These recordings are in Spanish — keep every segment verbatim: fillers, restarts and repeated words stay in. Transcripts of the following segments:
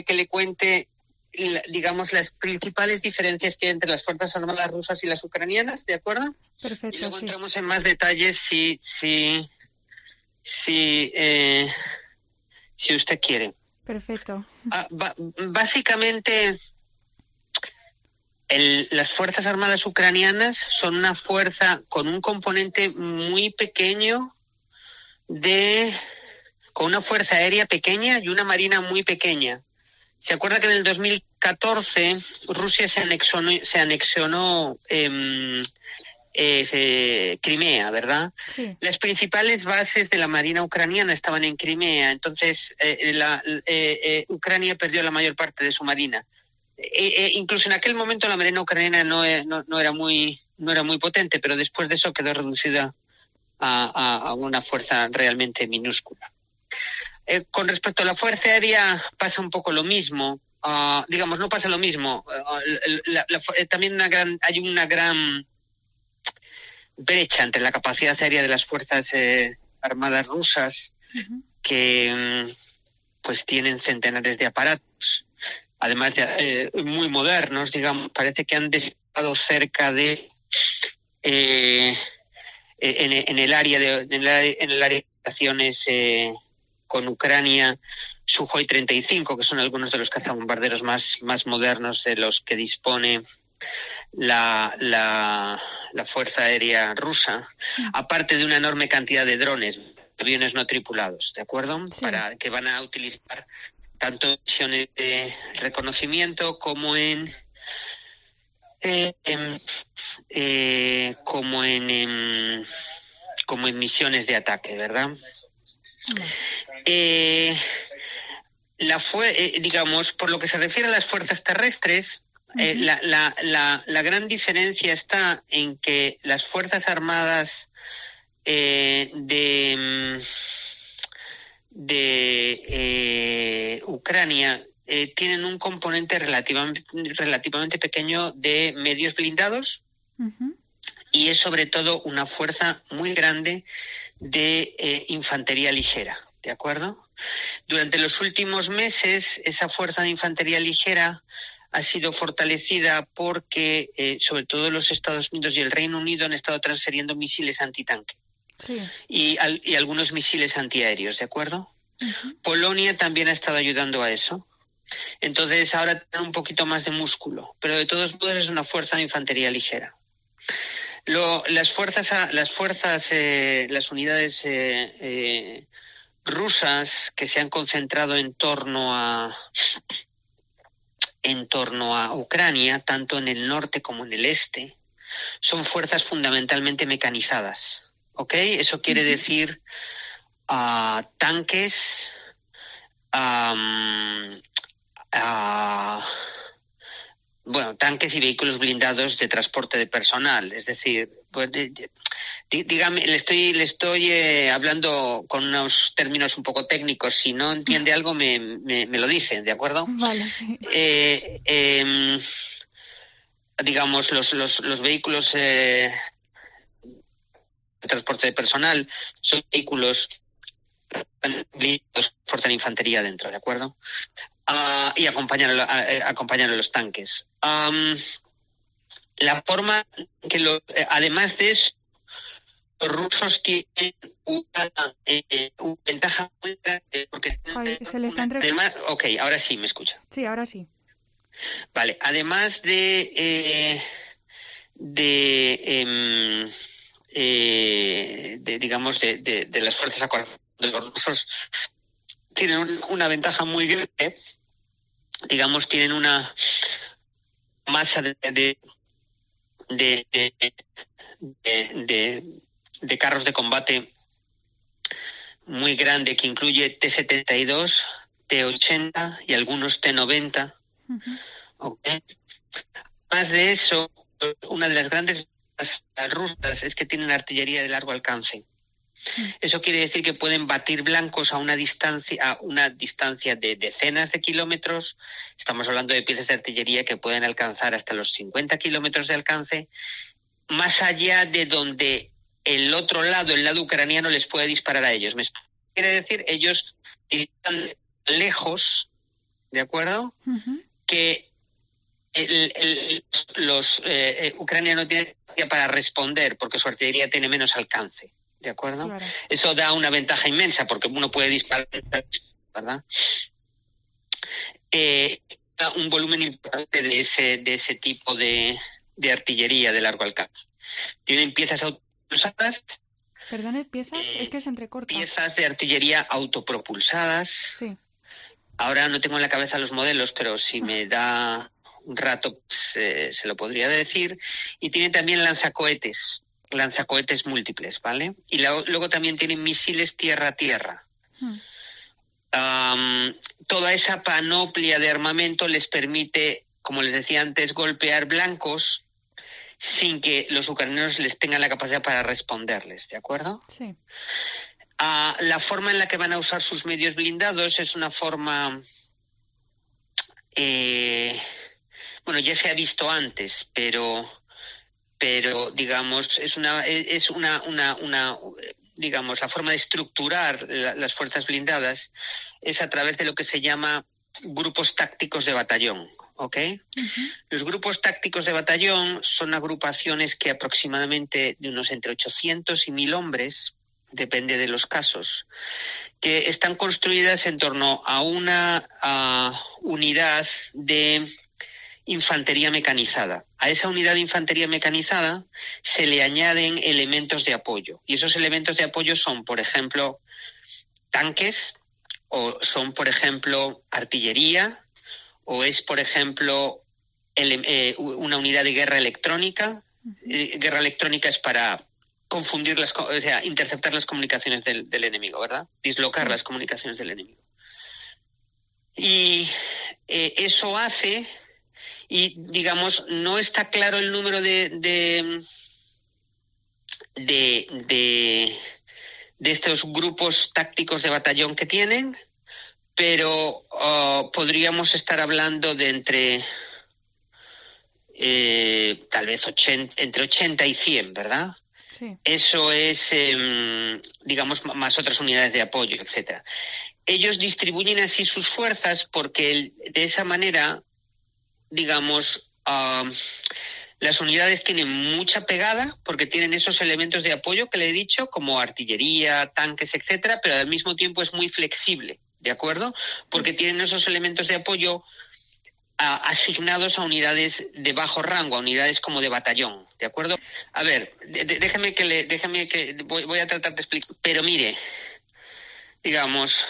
que le cuente, digamos, las principales diferencias que hay entre las Fuerzas Armadas rusas y las ucranianas, ¿de acuerdo? Perfecto, y luego sí. entramos en más detalles si, si, si, eh, si usted quiere. Perfecto. Ah, ba- básicamente, el, las Fuerzas Armadas ucranianas son una fuerza con un componente muy pequeño de... con una fuerza aérea pequeña y una marina muy pequeña. ¿Se acuerda que en el dos mil catorce Rusia se anexionó, se anexionó eh, eh, Crimea, ¿verdad? Sí. Las principales bases de la Marina ucraniana estaban en Crimea, entonces eh, la, eh, eh, Ucrania perdió la mayor parte de su marina. Eh, eh, incluso en aquel momento la Marina ucraniana no, no, no era muy no era muy potente, pero después de eso quedó reducida a, a, a una fuerza realmente minúscula. Eh, con respecto a la Fuerza Aérea pasa un poco lo mismo. Uh, digamos, no pasa lo mismo. Uh, la, la, la, también una gran, hay una gran brecha entre la capacidad aérea de las Fuerzas eh, Armadas rusas, uh-huh. que pues tienen centenares de aparatos, además de eh, muy modernos, digamos. Parece que han desplegado cerca de eh, en, en el área de en el área, en el área de operaciones eh, con Ucrania, Sukhoi treinta y cinco, que son algunos de los cazabombarderos más, más modernos de los que dispone la, la, la Fuerza Aérea Rusa, sí. Aparte de una enorme cantidad de drones, aviones no tripulados, ¿de acuerdo? Sí. Para que van a utilizar tanto en misiones de reconocimiento como en, eh, en eh, como en, en como en misiones de ataque, ¿verdad? Eh, la fue, eh, digamos, por lo que se refiere a las fuerzas terrestres, eh, uh-huh. la, la, la, la gran diferencia está en que las Fuerzas Armadas eh, de, de eh, Ucrania eh, tienen un componente relativamente, relativamente pequeño de medios blindados, uh-huh. y es sobre todo una fuerza muy grande de eh, infantería ligera, ¿de acuerdo? Durante los últimos meses, esa fuerza de infantería ligera ha sido fortalecida porque, eh, sobre todo los Estados Unidos y el Reino Unido, han estado transfiriendo misiles antitanque, sí. y, al, y algunos misiles antiaéreos, ¿de acuerdo? Uh-huh. Polonia también ha estado ayudando a eso. Entonces, ahora tienen un poquito más de músculo, pero de todos modos es una fuerza de infantería ligera. Lo, las fuerzas, las fuerzas, eh, las unidades eh, eh, rusas que se han concentrado en torno a en torno a Ucrania, tanto en el norte como en el este, son fuerzas fundamentalmente mecanizadas, ¿ok? Eso quiere decir uh, tanques, um, uh, bueno, tanques y vehículos blindados de transporte de personal, es decir, pues, dígame, le estoy le estoy eh, hablando con unos términos un poco técnicos. Si no entiende algo, me, me, me lo dice, ¿de acuerdo? Vale, sí. Eh, eh, digamos, los, los, los vehículos eh, de transporte de personal son vehículos blindados que portan infantería dentro, ¿de acuerdo? Uh, y acompañan a, a, acompañan a los tanques. Um, la forma que, lo, eh, además de eso, los rusos tienen una, eh, una ventaja muy grande porque Ay, se le está entre... además, ok, ahora sí me escucha. Sí, ahora sí. Vale, además de eh, de, eh, eh, de digamos de, de, de las fuerzas de los rusos, tienen una ventaja muy grande. Digamos, tienen una masa de de de, de, de, de, de carros de combate muy grande, que incluye T setenta y dos, T ochenta y algunos T noventa. Uh-huh. Okay. Más de eso, una de las grandes rusas es que tienen artillería de largo alcance. Eso quiere decir que pueden batir blancos a una distancia, a una distancia de decenas de kilómetros. Estamos hablando de piezas de artillería que pueden alcanzar hasta los cincuenta kilómetros de alcance, más allá de donde el otro lado, el lado ucraniano, les puede disparar a ellos. ¿Me quiere decir? Ellos están lejos ¿de acuerdo? Uh-huh. Que el, el, los eh, Ucrania no tiene para responder porque su artillería tiene menos alcance, ¿de acuerdo? Claro. Eso da una ventaja inmensa porque uno puede disparar, ¿verdad? Eh, un volumen importante de ese de ese tipo de, de artillería de largo alcance. Tienen piezas autopropulsadas. ¿Perdone, piezas? Eh, es que se entrecorta. Piezas de artillería autopropulsadas. Sí. Ahora no tengo en la cabeza los modelos, pero si me da un rato pues, eh, se lo podría decir. Y tienen también lanzacohetes, lanzacohetes múltiples, ¿vale? Y la, luego también tienen misiles tierra-tierra. Hmm. Um, toda esa panoplia de armamento les permite, como les decía antes, golpear blancos sin que los ucranianos les tengan la capacidad para responderles, ¿de acuerdo? Sí. Uh, la forma en la que van a usar sus medios blindados es una forma, eh, bueno, ya se ha visto antes, pero, pero digamos es una, es una, una, una, digamos, la forma de estructurar la, las fuerzas blindadas es a través de lo que se llama grupos tácticos de batallón, ¿ok? Uh-huh. Los grupos tácticos de batallón son agrupaciones que aproximadamente de unos entre ochocientos y mil hombres, depende de los casos, que están construidas en torno a una uh, unidad de infantería mecanizada. A esa unidad de infantería mecanizada se le añaden elementos de apoyo. Y esos elementos de apoyo son, por ejemplo, tanques, o son, por ejemplo, artillería, o es, por ejemplo, el, eh, una unidad de guerra electrónica. Uh-huh. Eh, guerra electrónica es para confundir las, o sea, interceptar las comunicaciones del, del enemigo, ¿verdad? Dislocar sí. las comunicaciones del enemigo. Y eh, eso hace, y digamos, no está claro el número de de, de, de, de estos grupos tácticos de batallón que tienen, pero uh, podríamos estar hablando de entre eh, tal vez ochenta, entre ochenta y cien, ¿verdad? Sí. Eso es, eh, digamos, más otras unidades de apoyo, etcétera. Ellos distribuyen así sus fuerzas porque el, de esa manera, digamos, uh, las unidades tienen mucha pegada porque tienen esos elementos de apoyo que le he dicho, como artillería, tanques, etcétera, pero al mismo tiempo es muy flexible, ¿de acuerdo? Porque tienen esos elementos de apoyo a, asignados a unidades de bajo rango, a unidades como de batallón, ¿de acuerdo? A ver, de, de, déjeme que le, déjeme que voy, voy a tratar de explicar, pero mire, digamos,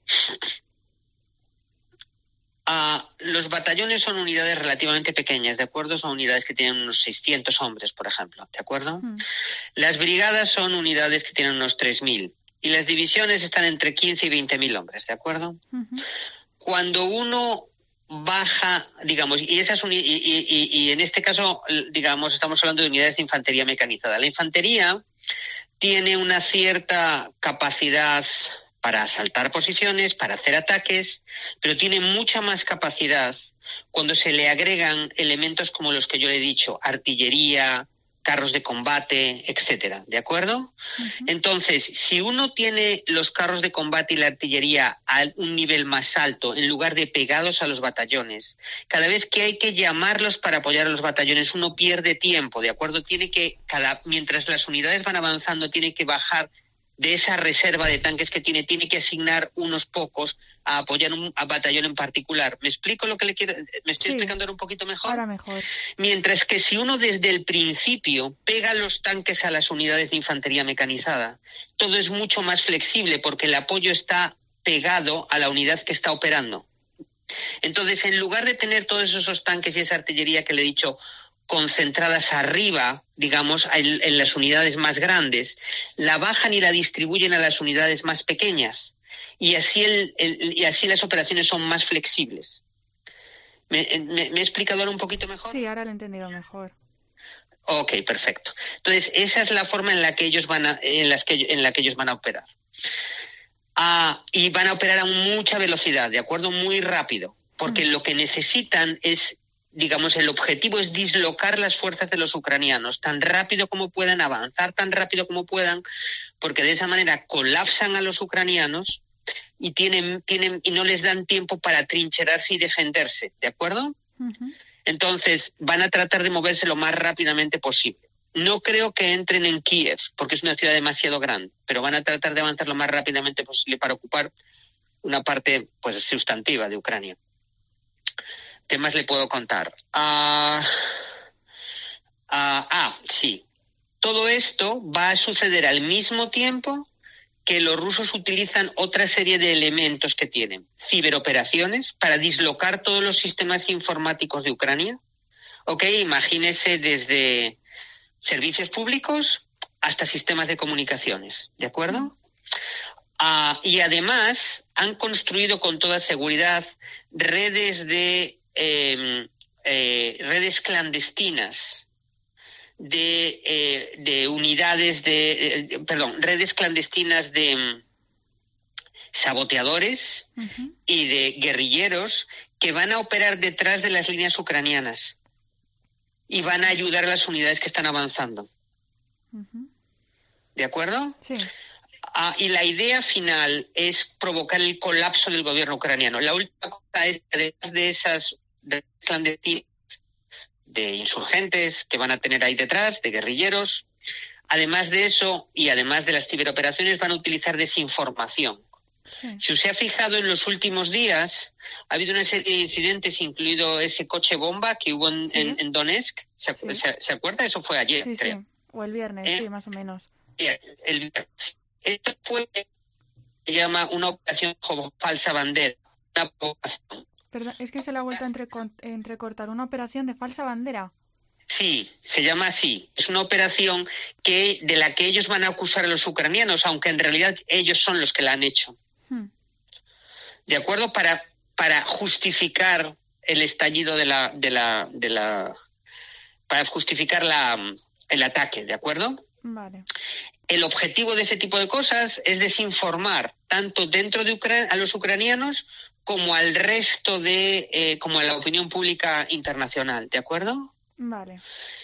uh, los batallones son unidades relativamente pequeñas, ¿de acuerdo? Son unidades que tienen unos seiscientos hombres, por ejemplo, ¿de acuerdo? Mm. Las brigadas son unidades que tienen unos tres mil y las divisiones están entre quince y veinte mil hombres, ¿de acuerdo? Uh-huh. Cuando uno baja, digamos, y esas uni- y, y, y, y en este caso, digamos, estamos hablando de unidades de infantería mecanizada. La infantería tiene una cierta capacidad para asaltar posiciones, para hacer ataques, pero tiene mucha más capacidad cuando se le agregan elementos como los que yo le he dicho, artillería, carros de combate, etcétera, ¿de acuerdo? Uh-huh. Entonces, si uno tiene los carros de combate y la artillería a un nivel más alto, en lugar de pegados a los batallones, cada vez que hay que llamarlos para apoyar a los batallones, uno pierde tiempo, ¿de acuerdo? Tiene que, cada, mientras las unidades van avanzando, tiene que bajar de esa reserva de tanques que tiene, tiene que asignar unos pocos a apoyar un a batallón en particular. ¿Me explico lo que le quiero? ¿Me estoy sí. explicando ahora un poquito mejor? Ahora mejor. Mientras que si uno desde el principio pega los tanques a las unidades de infantería mecanizada, todo es mucho más flexible porque el apoyo está pegado a la unidad que está operando. Entonces, en lugar de tener todos esos tanques y esa artillería que le he dicho concentradas arriba, digamos, en, en las unidades más grandes, la bajan y la distribuyen a las unidades más pequeñas y así, el, el, y así las operaciones son más flexibles. ¿Me, me, ¿Me he explicado ahora un poquito mejor? Sí, ahora lo he entendido mejor. Ok, perfecto. Entonces, esa es la forma en la que ellos van a, en las que, en la que ellos van a operar. Ah, y van a operar a mucha velocidad, ¿de acuerdo? Muy rápido, porque mm. lo que necesitan es, digamos, el objetivo es dislocar las fuerzas de los ucranianos tan rápido como puedan, avanzar tan rápido como puedan, porque de esa manera colapsan a los ucranianos y tienen, tienen, y no les dan tiempo para trincherarse y defenderse, ¿de acuerdo? Ujú. Entonces van a tratar de moverse lo más rápidamente posible. No creo que entren en Kiev, porque es una ciudad demasiado grande, pero van a tratar de avanzar lo más rápidamente posible para ocupar una parte pues sustantiva de Ucrania. ¿Qué más le puedo contar? Ah, ah, ah, sí. Todo esto va a suceder al mismo tiempo que los rusos utilizan otra serie de elementos que tienen. Ciberoperaciones para dislocar todos los sistemas informáticos de Ucrania. Ok, imagínese desde servicios públicos hasta sistemas de comunicaciones, ¿de acuerdo? Uh, y además han construido con toda seguridad redes de eh, eh, redes clandestinas de, eh, de unidades de eh, perdón redes clandestinas de um, saboteadores uh-huh. y de guerrilleros que van a operar detrás de las líneas ucranianas y van a ayudar a las unidades que están avanzando. Uh-huh. ¿De acuerdo? Sí. Ah, y la idea final es provocar el colapso del gobierno ucraniano. La última cosa es que además de esas clandestinas de insurgentes que van a tener ahí detrás, de guerrilleros, además de eso y además de las ciberoperaciones van a utilizar desinformación. Sí. Si usted ha fijado en los últimos días, ha habido una serie de incidentes, incluido ese coche bomba que hubo en, sí. en, en Donetsk. ¿Se, sí. ¿se, ¿Se acuerda? Eso fue ayer, sí, creo. Sí. O el viernes, eh, sí, más o menos. El, el viernes. Esto fue, se llama una operación como falsa bandera. Una provocación. Perdón, es que se le ha vuelto a entrecor- entrecortar. ¿Una operación de falsa bandera? Sí, se llama así. Es una operación que de la que ellos van a acusar a los ucranianos, aunque en realidad ellos son los que la han hecho. Hmm. ¿De acuerdo? Para, para justificar el estallido de la, de la, de la, para justificar la, el ataque, ¿de acuerdo? Vale. El objetivo de ese tipo de cosas es desinformar tanto dentro de Ucrania a los ucranianos como al resto de, eh, como a la opinión pública internacional, ¿de acuerdo? Vale.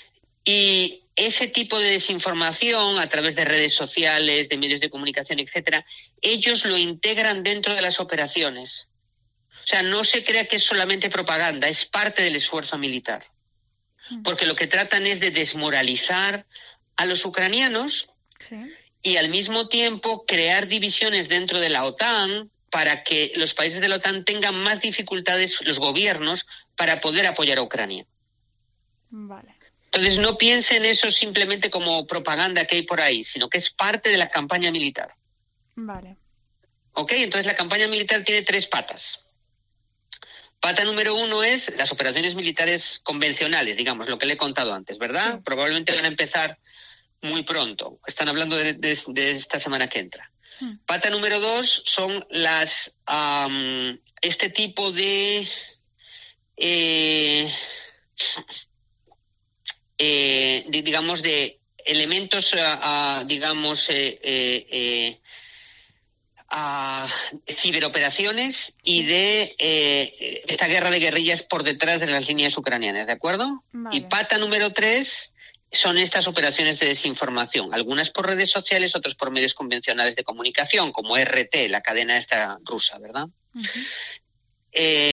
Y ese tipo de desinformación a través de redes sociales, de medios de comunicación, etcétera, ellos lo integran dentro de las operaciones. O sea, no se crea que es solamente propaganda, es parte del esfuerzo militar. Porque lo que tratan es de desmoralizar a los ucranianos. Sí. Y al mismo tiempo crear divisiones dentro de la OTAN para que los países de la OTAN tengan más dificultades, los gobiernos, para poder apoyar a Ucrania. Vale. Entonces no piensen eso simplemente como propaganda que hay por ahí, sino que es parte de la campaña militar. Vale. Ok, entonces la campaña militar tiene tres patas. Pata número uno es las operaciones militares convencionales, digamos, lo que le he contado antes, ¿verdad? Sí. Probablemente van a empezar muy pronto. Están hablando de, de, de esta semana que entra. Hmm. Pata número dos son las um, este tipo de eh, eh, de, digamos de elementos uh, uh, digamos eh, eh, eh, uh, de ciberoperaciones y de eh, esta guerra de guerrillas por detrás de las líneas ucranianas, ¿de acuerdo? Vale. Y pata número tres son estas operaciones de desinformación, algunas por redes sociales, otras por medios convencionales de comunicación, como R T, la cadena esta rusa, ¿verdad? Uh-huh. Eh,